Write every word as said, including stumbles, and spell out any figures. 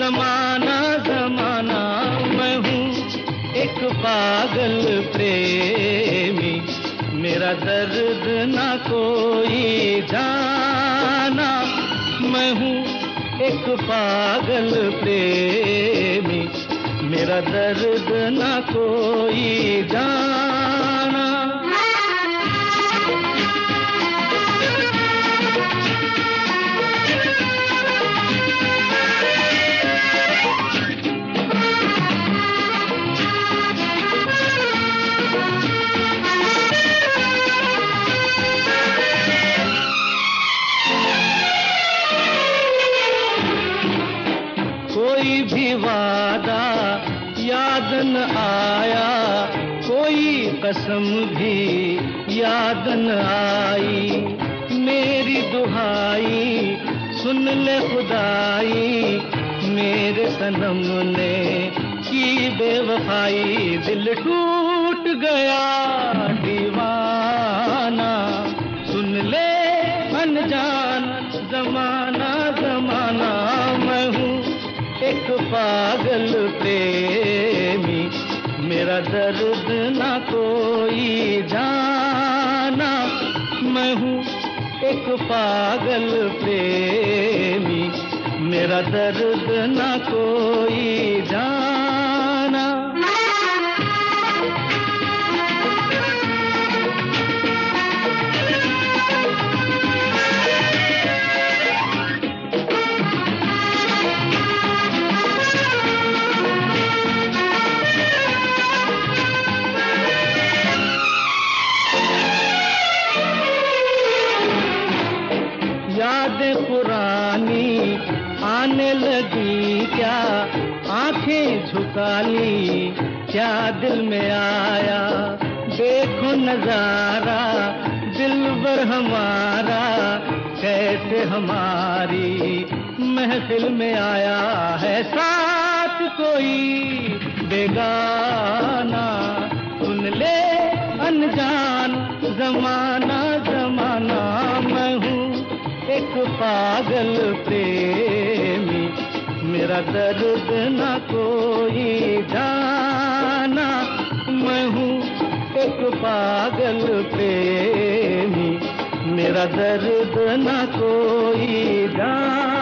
जमाना जमाना मैं हूँ एक पागल प्रेमी, मेरा दर्द ना कोई जाना। मैं हूँ एक पागल प्रेमी, मेरा दर्द ना कोई जाना। कोई भी वादा याद न आया, कोई कसम भी याद न आई। मेरी दुहाई सुन ले खुदाई, मेरे सनम ने की बेवफाई। दिल टूट गया दीवाना, सुन ले अनजान जमाना जमाना। मैं हूँ एक पागल प्रेमी, मेरा दर्द ना कोई जाना। मैं हूँ एक पागल प्रेमी, मेरा दर्द ना कोई जाना। यादें पुरानी आने लगी क्या, आंखें झुका ली क्या दिल में आया। देखो नजारा दिलबर हमारा, कैसे हमारी महफिल में आया है साथ कोई बेगाना। सुन ले अनजान जमाना जमाना। मैं हूँ एक पागल प्रेमी, मेरा दर्द ना कोई जाना। मैं हूँ एक पागल प्रेमी, मेरा दर्द ना कोई जाना।